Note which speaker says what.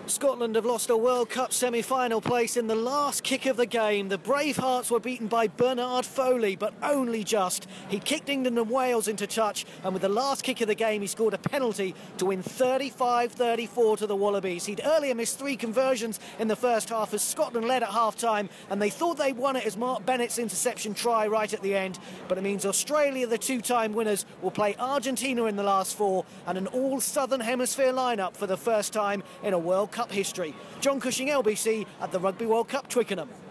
Speaker 1: Scotland have lost a World Cup semi-final place in the last kick of the game. The Bravehearts were beaten by Bernard Foley, but only just. He kicked England and Wales into touch, and with the last kick of the game, he scored a penalty to win 35-34 to the Wallabies. He'd earlier missed 3 conversions in the first half as Scotland led at half-time, and they thought they won it as Mark Bennett's interception try right at the end. But it means Australia, the 2-time winners, will play Argentina in the last 4, and an all-Southern Hemisphere lineup for the first time in a World Cup history. John Cushing, LBC, at the Rugby World Cup, Twickenham.